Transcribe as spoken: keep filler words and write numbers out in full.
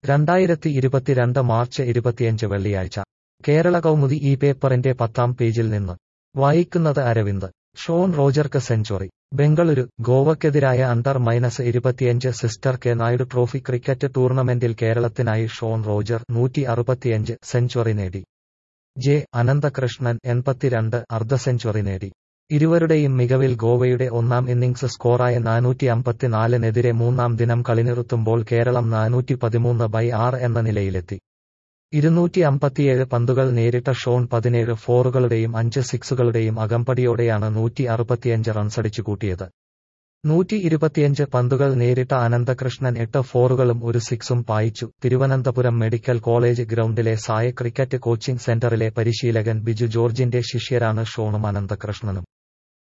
രണ്ടായിരത്തി ഇരുപത്തിരണ്ട് മാർച്ച് ഇരുപത്തിയഞ്ച് വെള്ളിയാഴ്ച കേരള കൗമുദി ഈ പേപ്പറിന്റെ പത്താം പേജിൽ നിന്ന് വായിക്കുന്നത് അരവിന്ദ്. ഷോൺ റോജർക്ക് സെഞ്ചുറി. ബെംഗളൂരു. ഗോവയ്ക്കെതിരായ അണ്ടർ മൈനസ് ഇരുപത്തിയഞ്ച് സിസ്റ്റർ കെ നായിഡു ട്രോഫി ക്രിക്കറ്റ് ടൂർണമെന്റിൽ കേരളത്തിനായി ഷോൺ റോജർ നൂറ്റി അറുപത്തിയഞ്ച് സെഞ്ചുറി നേടി. ജെ അനന്തകൃഷ്ണൻ എൺപത്തിരണ്ട് അർദ്ധ സെഞ്ചുറി നേടി. ഇരുവരുടെയും മികവിൽ ഗോവയുടെ ഒന്നാം ഇന്നിംഗ്സ് സ്കോറായ നാനൂറ്റി അമ്പത്തിനാലിനെതിരെ മൂന്നാം ദിനം കളി നിർത്തുമ്പോൾ കേരളം നാനൂറ്റി പതിമൂന്ന് ബൈ ആറ് എന്ന നിലയിലെത്തി. ഇരുന്നൂറ്റി അമ്പത്തിയേഴ് പന്തുകൾ നേരിട്ട ഷോൺ പതിനേഴ് ഫോറുകളുടെയും അഞ്ച് സിക്സുകളുടെയും അകമ്പടിയോടെയാണ് നൂറ്റി അറുപത്തിയഞ്ച് റൺസടിച്ചുകൂട്ടിയത്. നൂറ്റി ഇരുപത്തിയഞ്ച് പന്തുകൾ നേരിട്ട അനന്തകൃഷ്ണൻ എട്ട് ഫോറുകളും ഒരു സിക്സും പായിച്ചു. തിരുവനന്തപുരം മെഡിക്കൽ കോളേജ് ഗ്രൗണ്ടിലെ സായ ക്രിക്കറ്റ് കോച്ചിംഗ് സെന്ററിലെ പരിശീലകൻ ബിജു ജോർജിന്റെ ശിഷ്യരാണ് ഷോണും അനന്തകൃഷ്ണനും.